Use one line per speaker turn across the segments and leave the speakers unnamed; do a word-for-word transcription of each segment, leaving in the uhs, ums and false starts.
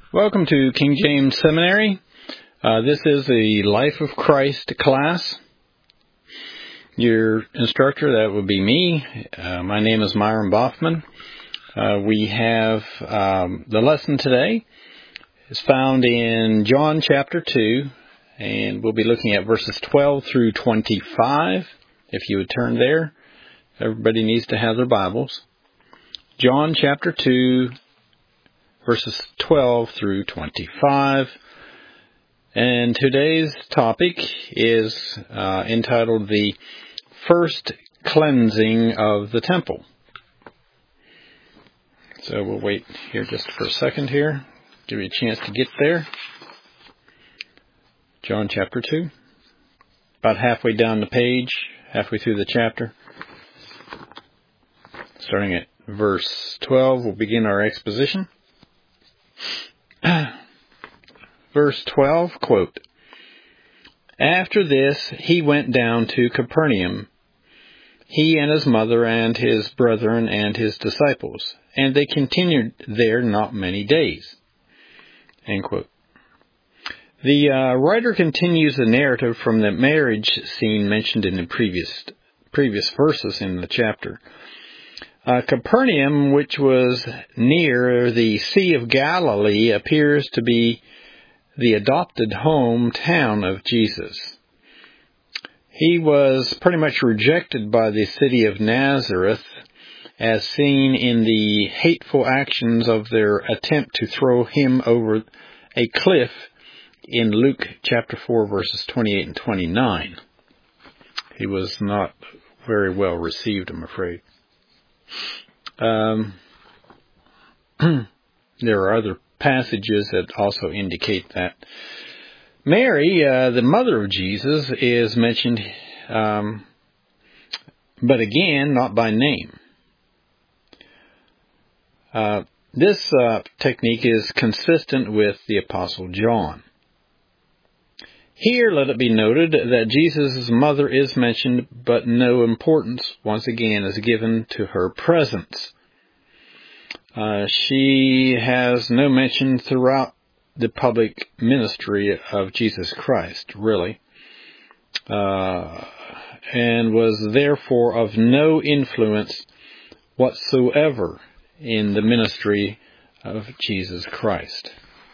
Welcome to King James Seminary. Uh, this is the Life of Christ class. Your instructor, that would be me. Uh, my name is Myron Boffman. Uh, we have um, the lesson today is found in John chapter two, and we'll be looking at verses twelve through twenty-five. If you would turn there, everybody needs to have their Bibles. John chapter two, verses twelve through twenty-five. And today's topic is uh, entitled The First Cleansing of the Temple. So we'll wait here just for a second here. Give you a chance to get there. John chapter two. About halfway down the page, halfway through the chapter. Starting at verse twelve, we'll begin our exposition. Verse twelve, quote, "After this he went down to Capernaum, he and his mother and his brethren and his disciples, and they continued there not many days." End quote. The uh, writer continues the narrative from the marriage scene mentioned in the previous previous verses in the chapter. Uh, Capernaum, which was near the Sea of Galilee, appears to be the adopted hometown of Jesus. He was pretty much rejected by the city of Nazareth, as seen in the hateful actions of their attempt to throw him over a cliff in Luke chapter four, verses twenty-eight and twenty-nine. He was not very well received, I'm afraid. Um, there are other passages that also indicate that. Mary, uh, the mother of Jesus, is mentioned, um, but again, not by name. Uh, this uh, technique is consistent with the Apostle John. Here, let it be noted that Jesus' mother is mentioned, but no importance, once again, is given to her presence. Uh, she has no mention throughout the public ministry of Jesus Christ, really, uh, and was therefore of no influence whatsoever in the ministry of Jesus Christ.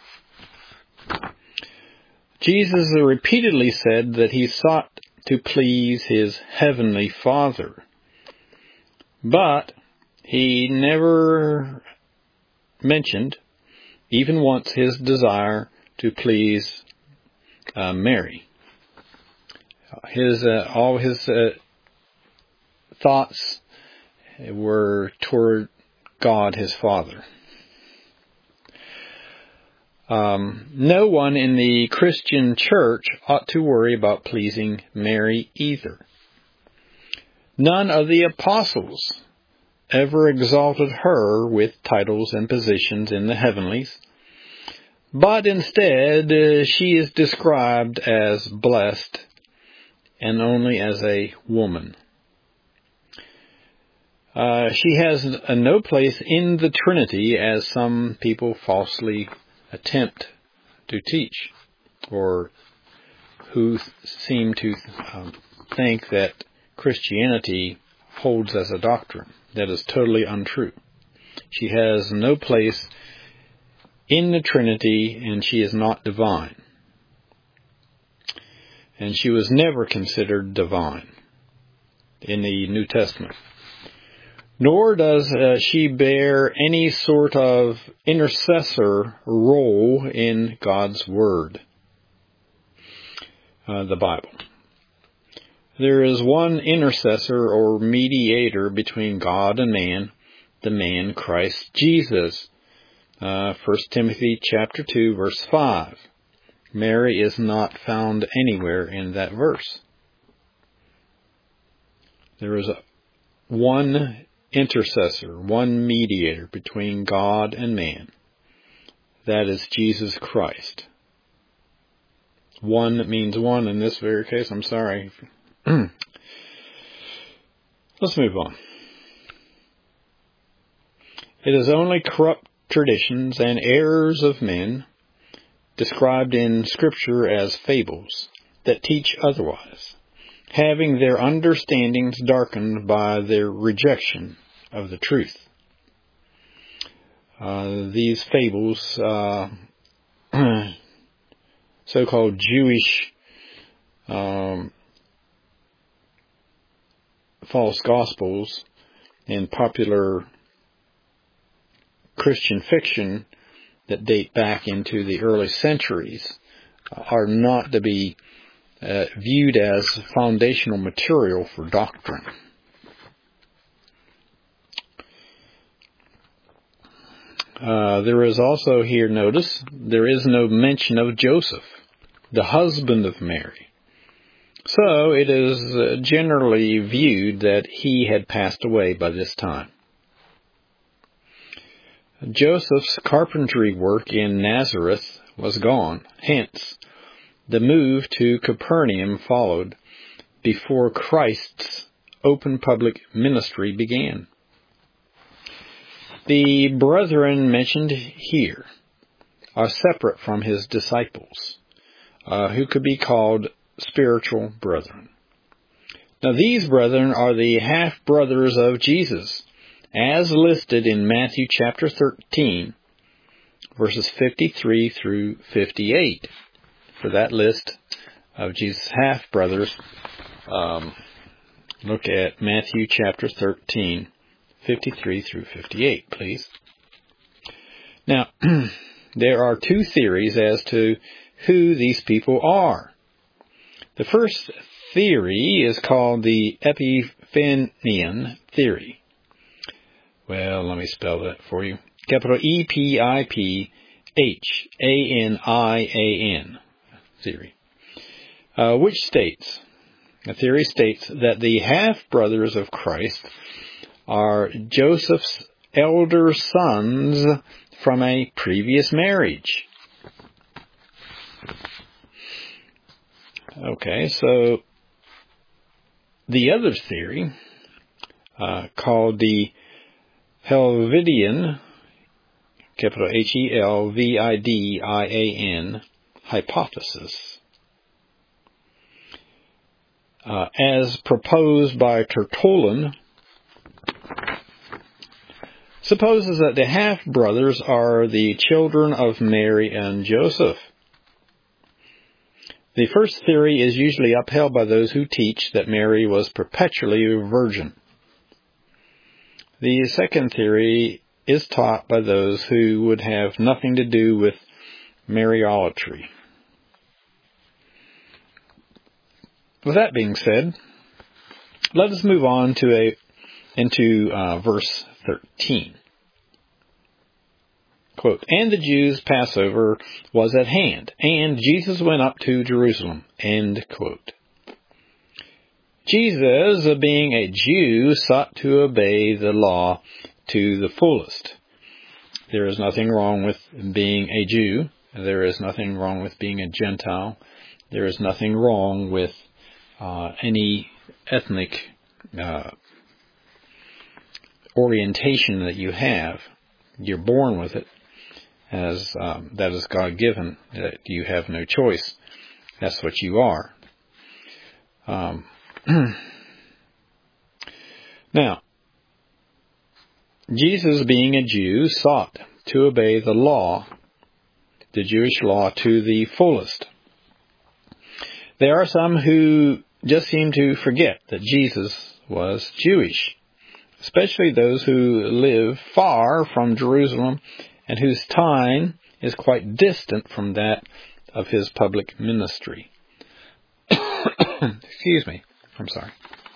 Jesus repeatedly said that he sought to please his heavenly Father, but he never mentioned, even once, his desire to please uh, Mary. His uh, all his uh, thoughts were toward God, his Father. Um, no one in the Christian church ought to worry about pleasing Mary either. None of the apostles ever exalted her with titles and positions in the heavenlies, but instead uh, she is described as blessed and only as a woman. Uh, she has uh, no place in the Trinity, as some people falsely attempt to teach, or who seem to um, think that Christianity holds as a doctrine. That is totally untrue. She has no place in the Trinity, and she is not divine. And she was never considered divine in the New Testament. Nor does uh, she bear any sort of intercessor role in God's Word, uh, the Bible. There is one intercessor or mediator between God and man, the man Christ Jesus. Uh, First Timothy chapter two, verse five. Mary is not found anywhere in that verse. There is a, one intercessor, one mediator between God and man. That is Jesus Christ. One means one in this very case. I'm sorry. Let's move on. It is only corrupt traditions, and errors of men, described in Scripture as fables, that teach otherwise, having their understandings darkened by their rejection of the truth. Uh, these fables, uh, so-called Jewish um, false gospels and popular Christian fiction that date back into the early centuries, uh, are not to be uh, viewed as foundational material for doctrine. Uh, there is also here, notice, there is no mention of Joseph, the husband of Mary. So it is uh, generally viewed that he had passed away by this time. Joseph's carpentry work in Nazareth was gone. Hence, the move to Capernaum followed before Christ's open public ministry began. The brethren mentioned here are separate from his disciples, uh, who could be called spiritual brethren. Now these brethren are the half-brothers of Jesus, as listed in Matthew chapter thirteen, verses fifty-three through fifty-eight. For that list of Jesus' half-brothers, um, look at Matthew chapter thirteen, fifty-three through fifty-eight, please. Now, there are two theories as to who these people are. The first theory is called the Epiphanian theory. Well, let me spell that for you. Capital E P I P H A N I A N theory, uh, which states, the theory states that the half-brothers of Christ are Joseph's elder sons from a previous marriage. Okay, so the other theory, uh, called the Helvidian, capital H E L V I D I A N, hypothesis, uh, as proposed by Tertullian, supposes that the half-brothers are the children of Mary and Joseph. The first theory is usually upheld by those who teach that Mary was perpetually a virgin. The second theory is taught by those who would have nothing to do with Mariolatry. With that being said, let us move on to a into uh, verse thirteen. Quote, "And the Jews' Passover was at hand, and Jesus went up to Jerusalem." End quote. Jesus, being a Jew, sought to obey the law to the fullest. There is nothing wrong with being a Jew. There is nothing wrong with being a Gentile. There is nothing wrong with uh, any ethnic uh, orientation that you have. You're born with it. As um, that is God-given. That you have no choice. That's what you are. Um, now, Jesus, being a Jew, sought to obey the law, the Jewish law, to the fullest. There are some who just seem to forget that Jesus was Jewish, especially those who live far from Jerusalem and whose time is quite distant from that of his public ministry. Excuse me. I'm sorry.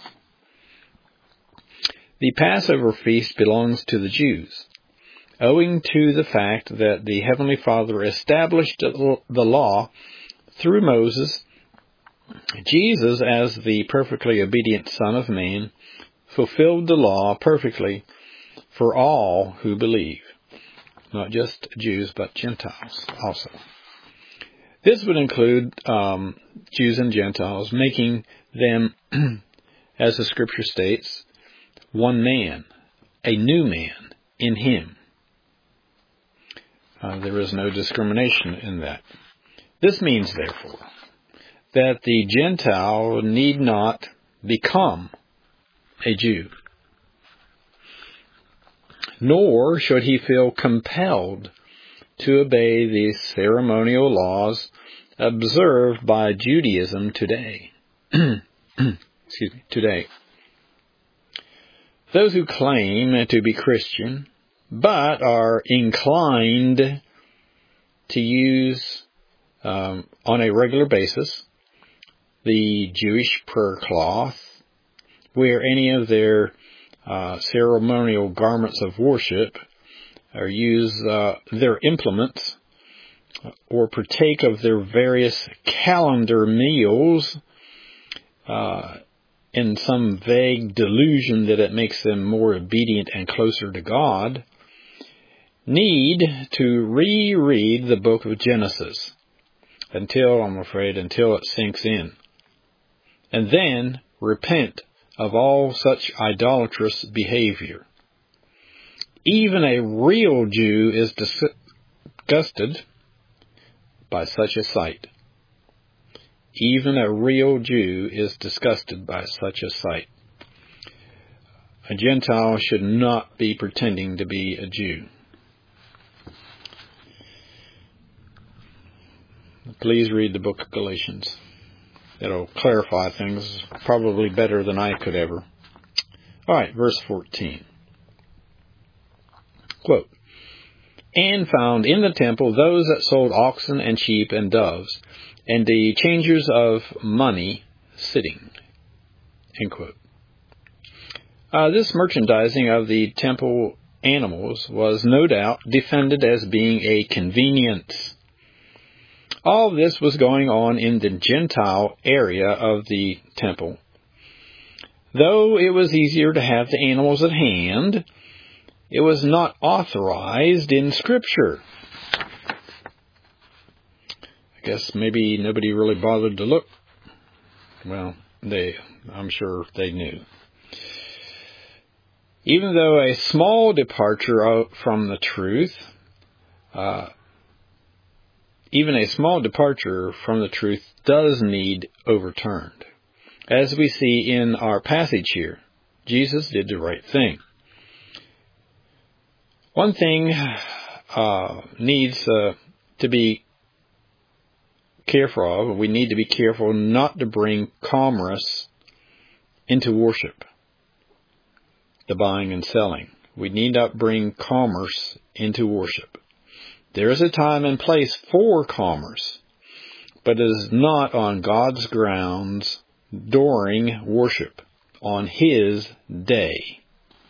The Passover feast belongs to the Jews, owing to the fact that the Heavenly Father established the law through Moses. Jesus, as the perfectly obedient Son of Man, fulfilled the law perfectly for all who believe. Not just Jews, but Gentiles also. This would include um, Jews and Gentiles, making them, as the Scripture states, one man, a new man in Him. Uh, there is no discrimination in that. This means, therefore, that the Gentile need not become a Jew, nor should he feel compelled to obey the ceremonial laws observed by Judaism today. Excuse me, today. Those who claim to be Christian, but are inclined to use um, on a regular basis the Jewish prayer cloth, wear any of their uh, ceremonial garments of worship, or use uh, their implements, or partake of their various calendar meals uh, in some vague delusion that it makes them more obedient and closer to God, need to reread the book of Genesis until, I'm afraid, until it sinks in, and then repent of all such idolatrous behavior. Even a real Jew is disgusted by such a sight. Even a real Jew is disgusted by such a sight. A Gentile should not be pretending to be a Jew. Please read the book of Galatians. It'll clarify things probably better than I could ever. All right, verse fourteen. Quote, "And found in the temple those that sold oxen and sheep and doves, and the changers of money sitting." End quote. Uh, this merchandising of the temple animals was no doubt defended as being a convenience. All this was going on in the Gentile area of the temple. Though it was easier to have the animals at hand, it was not authorized in Scripture. I guess maybe nobody really bothered to look. Well, they, I'm sure they knew. Even though a small departure from the truth, uh, even a small departure from the truth does need overturned. As we see in our passage here, Jesus did the right thing. One thing uh, needs uh, to be careful of. We need to be careful not to bring commerce into worship, the buying and selling. We need not bring commerce into worship. There is a time and place for commerce, but it is not on God's grounds during worship, on His day.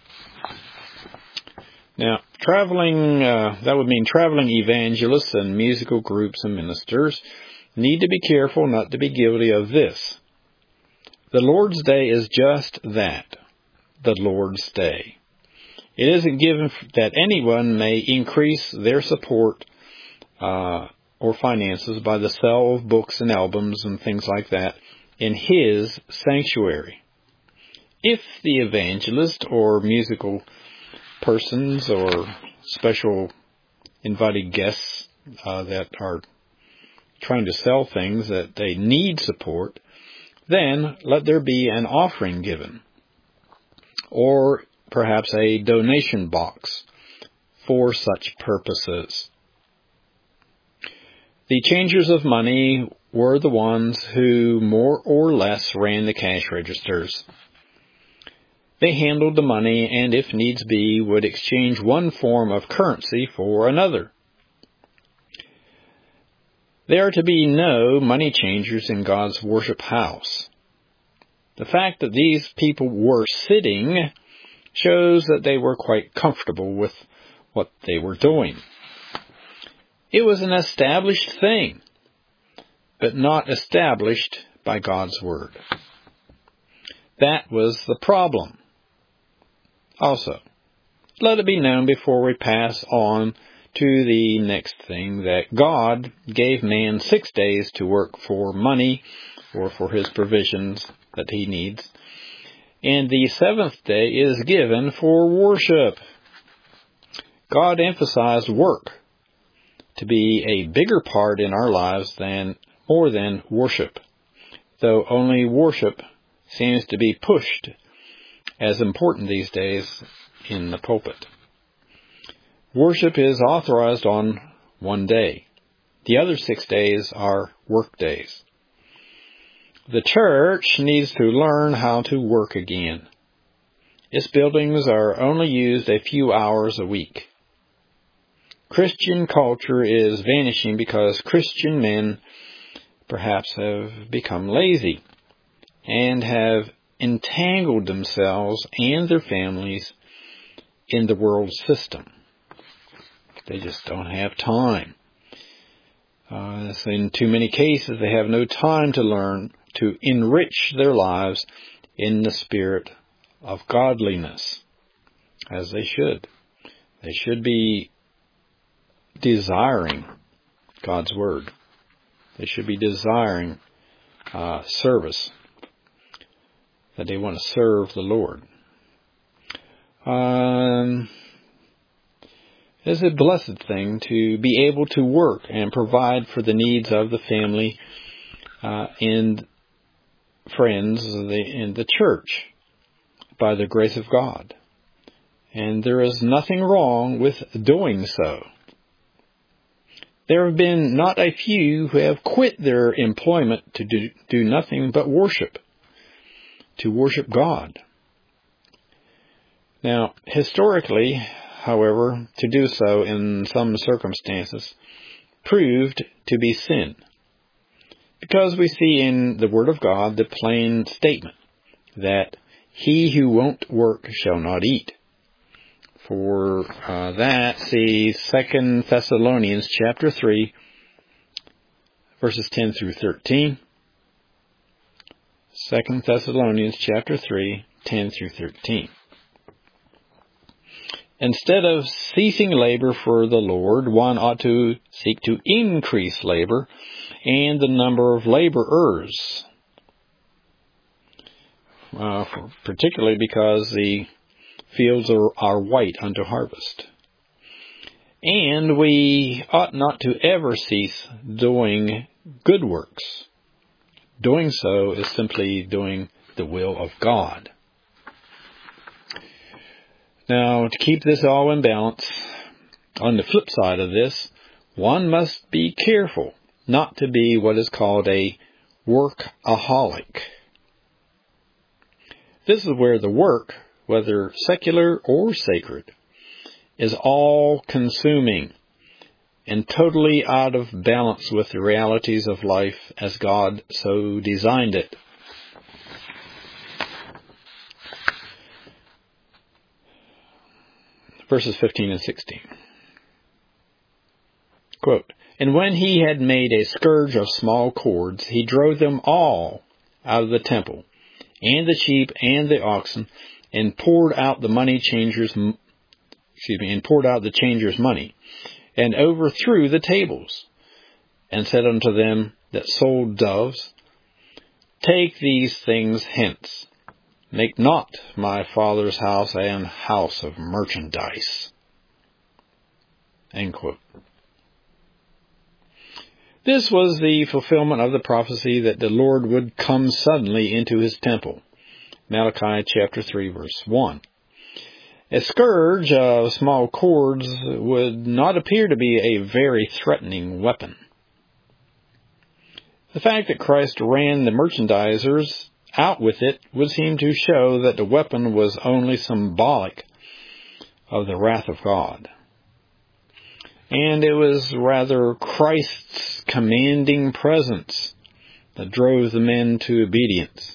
Now, traveling, uh, that would mean traveling evangelists and musical groups and ministers need to be careful not to be guilty of this. The Lord's Day is just that, the Lord's Day. It isn't given that anyone may increase their support uh, or finances by the sale of books and albums and things like that in His sanctuary. If the evangelist or musical persons or special invited guests uh, that are trying to sell things that they need support, then let there be an offering given, or perhaps a donation box for such purposes. The changers of money were the ones who more or less ran the cash registers. They handled the money and, if needs be, would exchange one form of currency for another. There are to be no money changers in God's worship house. The fact that these people were sitting shows that they were quite comfortable with what they were doing. It was an established thing, but not established by God's Word. That was the problem. Also, let it be known before we pass on to the next thing that God gave man six days to work for money or for his provisions that he needs. And the seventh day is given for worship. God emphasized work to be a bigger part in our lives than more than worship, though only worship seems to be pushed as important these days in the pulpit. Worship is authorized on one day. The other six days are work days. The church needs to learn how to work again. Its buildings are only used a few hours a week. Christian culture is vanishing because Christian men perhaps have become lazy and have entangled themselves and their families in the world system. They just don't have time. Uh, in too many cases, they have no time to learn to enrich their lives in the spirit of godliness, as they should. They should be desiring God's Word. They should be desiring uh, service, that they want to serve the Lord. Um, it's a blessed thing to be able to work and provide for the needs of the family uh, and friends in the church by the grace of God. And there is nothing wrong with doing so. There have been not a few who have quit their employment to do, do nothing but worship, to worship God. Now, historically, however, to do so in some circumstances proved to be sin, because we see in the Word of God the plain statement that he who won't work shall not eat. For uh, that, see Second Thessalonians chapter three, verses ten through thirteen. Second Thessalonians chapter three, ten through thirteen. Instead of ceasing labor for the Lord, one ought to seek to increase labor and the number of laborers, uh, for, particularly because the fields are, are white unto harvest. And we ought not to ever cease doing good works. Doing so is simply doing the will of God. Now, to keep this all in balance, on the flip side of this, one must be careful not to be what is called a workaholic. This is where the work, whether secular or sacred, is all-consuming and totally out of balance with the realities of life as God so designed it. Verses fifteen and sixteen. Quote, "And when he had made a scourge of small cords, he drove them all out of the temple, and the sheep and the oxen, and poured out the money changers, excuse me, and poured out the changers' money, and overthrew the tables, and said unto them that sold doves, Take these things hence. Make not my Father's house an house of merchandise." End quote. This was the fulfillment of the prophecy that the Lord would come suddenly into his temple. Malachi chapter three, verse one. A scourge of small cords would not appear to be a very threatening weapon. The fact that Christ ran the merchandisers out with it would seem to show that the weapon was only symbolic of the wrath of God. And it was rather Christ's commanding presence that drove the men to obedience.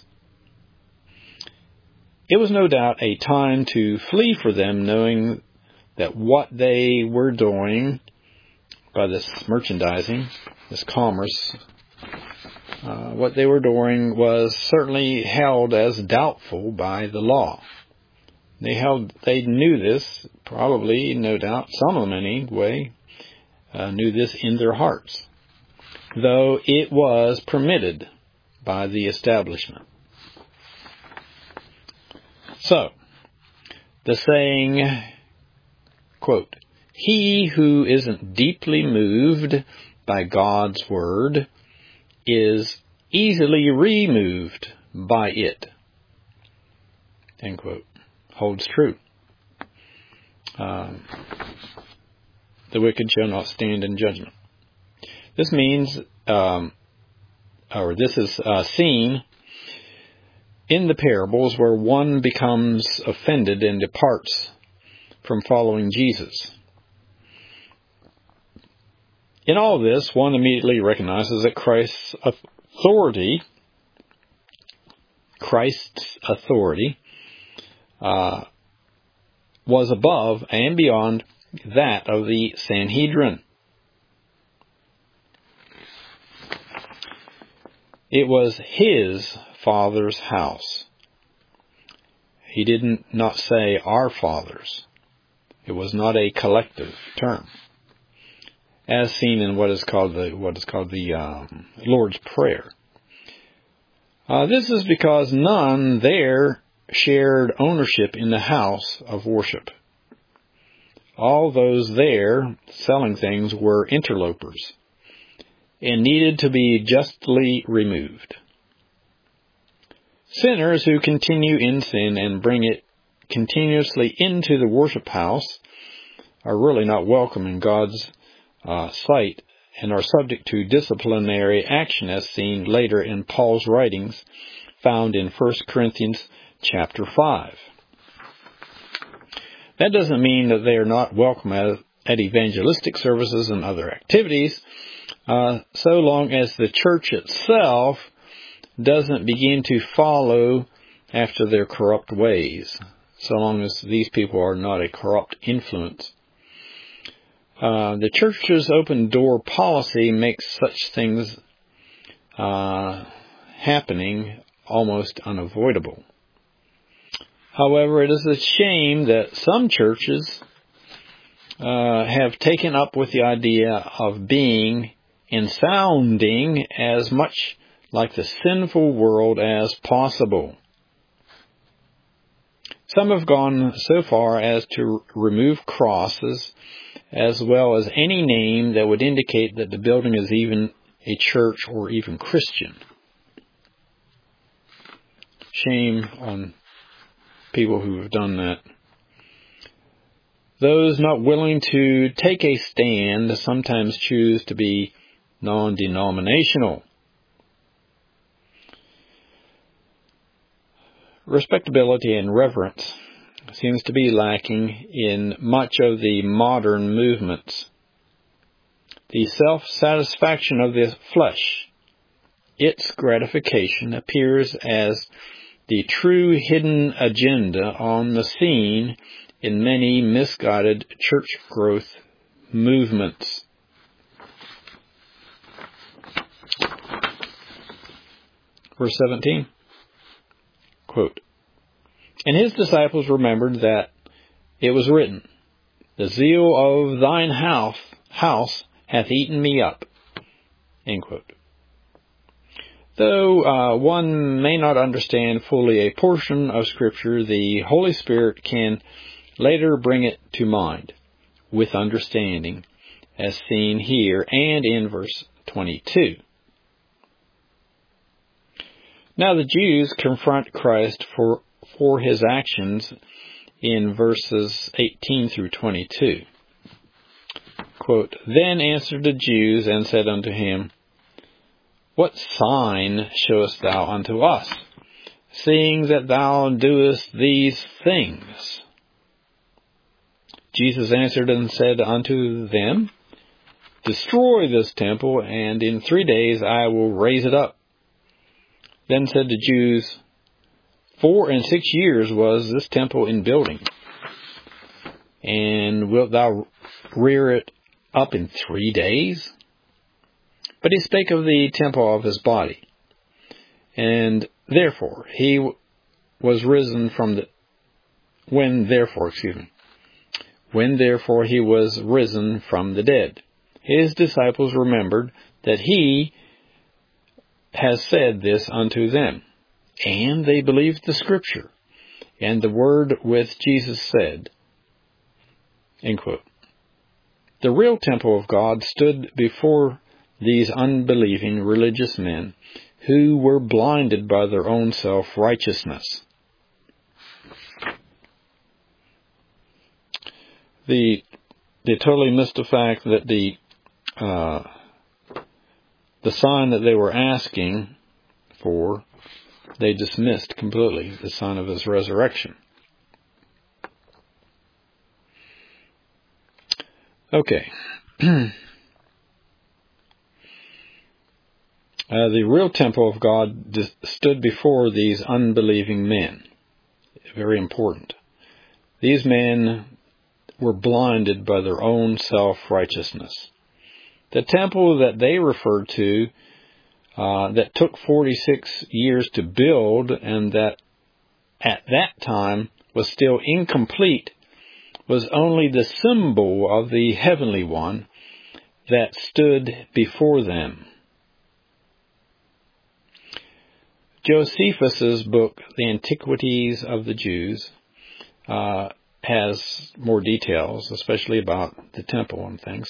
It was no doubt a time to flee for them, knowing that what they were doing by this merchandising, this commerce, uh, what they were doing was certainly held as doubtful by the law. They held, they knew this, probably, no doubt, some of them anyway, uh, knew this in their hearts, though it was permitted by the establishment. So, the saying, quote, He who isn't deeply moved by God's word is easily removed by it. End quote. Holds true. Um, the wicked shall not stand in judgment. This means, um, or this is uh, seen in the parables where one becomes offended and departs from following Jesus. In all this, one immediately recognizes that Christ's authority, Christ's authority, uh, was above and beyond that of the Sanhedrin. It was his Father's house. He did not say our fathers. It was not a collective term, as seen in what is called the what is called the um, Lord's Prayer. Uh, this is because none there shared ownership in the house of worship. All those there selling things were interlopers and needed to be justly removed. Sinners who continue in sin and bring it continuously into the worship house are really not welcome in God's uh, sight and are subject to disciplinary action, as seen later in Paul's writings found in First Corinthians chapter five. That doesn't mean that they are not welcome at, at evangelistic services and other activities, uh, so long as the church itself doesn't begin to follow after their corrupt ways, so long as these people are not a corrupt influence. Uh, the church's open door policy makes such things uh, happening almost unavoidable. However, it is a shame that some churches uh, have taken up with the idea of being and sounding as much like the sinful world as possible. Some have gone so far as to remove crosses as well as any name that would indicate that the building is even a church or even Christian. Shame on people who have done that. Those not willing to take a stand sometimes choose to be non-denominational. Respectability and reverence seems to be lacking in much of the modern movements. The self-satisfaction of the flesh, its gratification, appears as the true hidden agenda on the scene in many misguided church growth movements. Verse seventeen, quote, "And his disciples remembered that it was written, the zeal of thine house, house hath eaten me up." End quote. Though uh, one may not understand fully a portion of Scripture, the Holy Spirit can later bring it to mind with understanding, as seen here and in verse twenty-two. Now the Jews confront Christ for, for his actions in verses eighteen through twenty-two. Quote, "Then answered the Jews and said unto him, What sign showest thou unto us, seeing that thou doest these things? Jesus answered and said unto them, Destroy this temple, and in three days I will raise it up. Then said the Jews, Four and six years was this temple in building, and wilt thou rear it up in three days? But he spake of the temple of his body. And therefore he was risen from the, when therefore, excuse me, when therefore he was risen from the dead, his disciples remembered that he has said this unto them. And they believed the Scripture, and the word which Jesus said. End quote. The real temple of God stood before these unbelieving religious men who were blinded by their own self-righteousness. The, they totally missed the fact that the uh, the sign that they were asking for, they dismissed completely, the sign of His resurrection. Okay. uh, the real temple of God dis- stood before these unbelieving men. Very important. These men were blinded by their own self-righteousness. The temple that they referred to, uh, that took forty-six years to build and that at that time was still incomplete, was only the symbol of the heavenly one that stood before them. Josephus's book, The Antiquities of the Jews, uh, has more details, especially about the temple and things.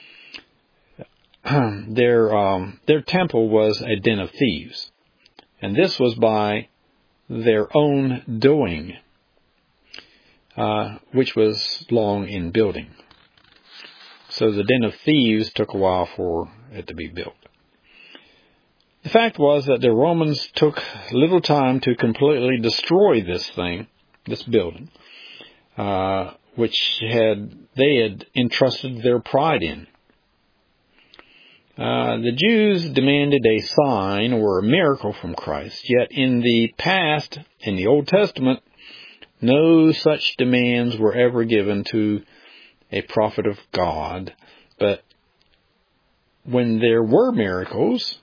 their um, their temple was a den of thieves, and this was by their own doing, uh, which was long in building. So the den of thieves took a while for it to be built. The fact was that the Romans took little time to completely destroy this thing, this building, uh, which had they had entrusted their pride in. Uh, the Jews demanded a sign or a miracle from Christ, yet in the past, in the Old Testament, no such demands were ever given to a prophet of God. But when there were miracles,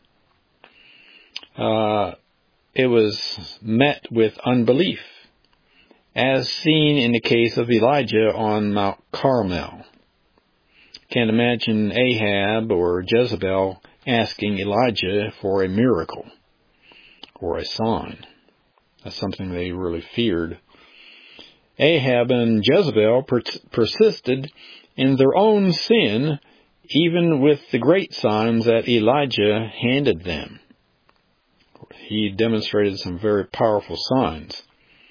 uh, it was met with unbelief, as seen in the case of Elijah on Mount Carmel. Can't imagine Ahab or Jezebel asking Elijah for a miracle or a sign. That's something they really feared. Ahab and Jezebel per- persisted in their own sin, even with the great signs that Elijah handed them. He demonstrated some very powerful signs.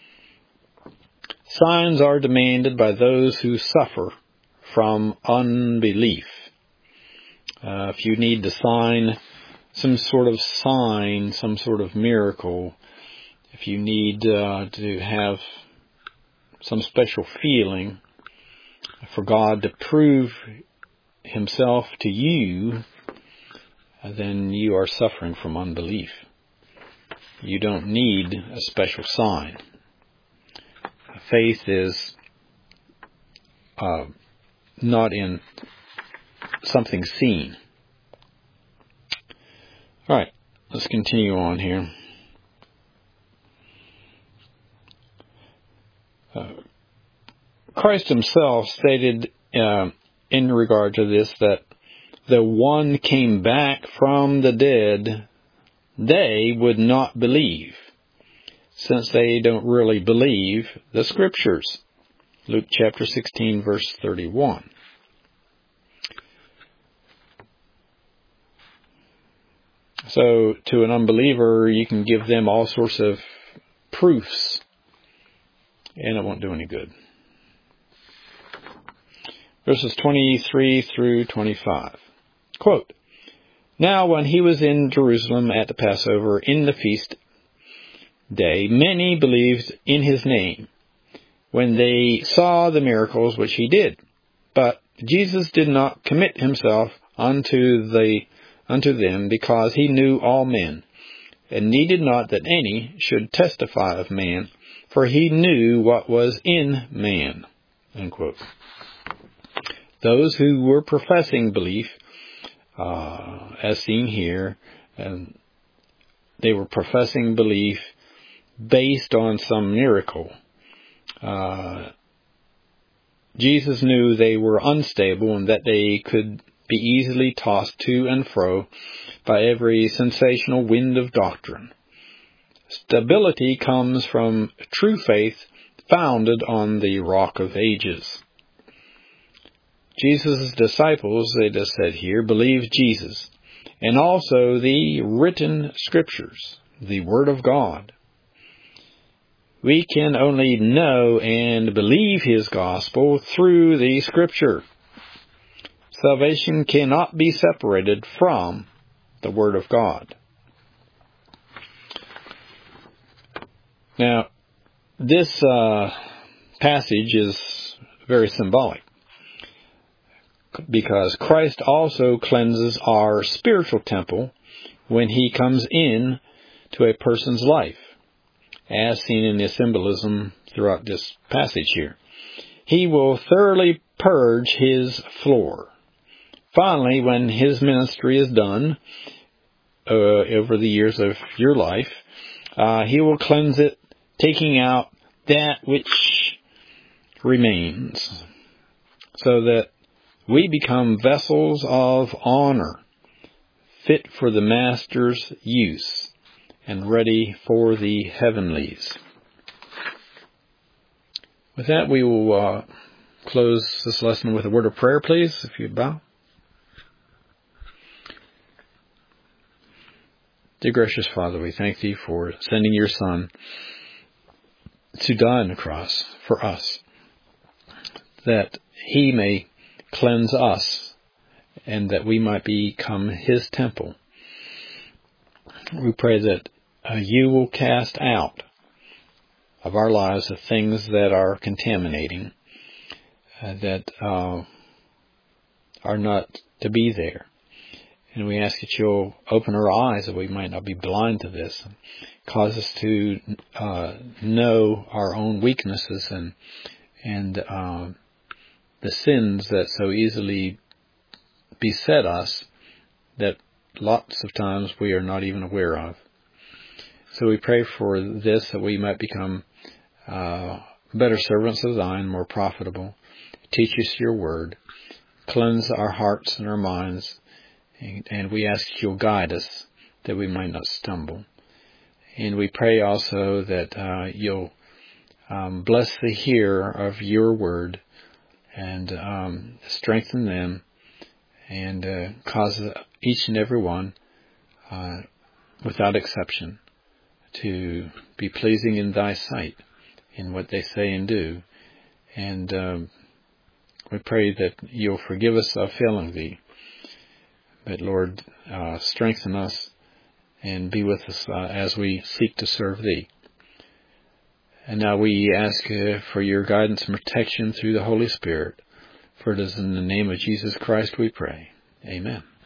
Signs are demanded by those who suffer from unbelief. Uh, if you need to sign, some sort of sign, some sort of miracle, if you need uh, to have some special feeling for God to prove Himself to you, then you are suffering from unbelief. You don't need a special sign. Faith is uh, not in something seen. All right, let's continue on here. Uh, Christ Himself stated uh, in regard to this that the one came back from the dead, they would not believe, since they don't really believe the Scriptures. Luke chapter sixteen, verse thirty-one. So, to an unbeliever, you can give them all sorts of proofs, and it won't do any good. Verses twenty-three through twenty-five. Quote, Now when He was in Jerusalem at the Passover in the feast day, many believed in His name, when they saw the miracles which He did. But Jesus did not commit Himself unto the unto them, because He knew all men, and needed not that any should testify of man, for He knew what was in man. Unquote. Those who were professing belief, uh, as seen here, and they were professing belief based on some miracle. Uh, Jesus knew they were unstable and that they could be easily tossed to and fro by every sensational wind of doctrine. Stability comes from true faith founded on the Rock of Ages. Jesus' disciples, it is said here, believed Jesus, and also the written Scriptures, the Word of God. We can only know and believe His gospel through the Scripture. Salvation cannot be separated from the Word of God. Now, this uh, passage is very symbolic, because Christ also cleanses our spiritual temple when He comes in to a person's life, as seen in the symbolism throughout this passage here. He will thoroughly purge His floor. Finally, when His ministry is done uh, over the years of your life, uh, He will cleanse it, taking out that which remains, so that we become vessels of honor, fit for the Master's use, and ready for the heavenlies. With that, we will uh, close this lesson with a word of prayer, please, if you'd bow. Dear gracious Father, we thank Thee for sending Your Son to die on the cross for us, that He may cleanse us, and that we might become His temple. We pray that uh, You will cast out of our lives the things that are contaminating, uh, that uh, are not to be there. And we ask that You'll open our eyes that we might not be blind to this, and cause us to uh, know our own weaknesses and and uh, the sins that so easily beset us, that lots of times we are not even aware of. So we pray for this, that we might become uh, better servants of Thine, more profitable. Teach us Your word. Cleanse our hearts and our minds. And, and we ask You'll guide us, that we might not stumble. And we pray also that uh, You'll um, bless the hearer of Your word, and um, strengthen them, and uh, cause each and every one, uh, without exception, to be pleasing in Thy sight in what they say and do. And um, we pray that You'll forgive us of failing Thee. But Lord, uh, strengthen us and be with us uh, as we seek to serve Thee. And now we ask uh, for Your guidance and protection through the Holy Spirit. For it is in the name of Jesus Christ we pray. Amen.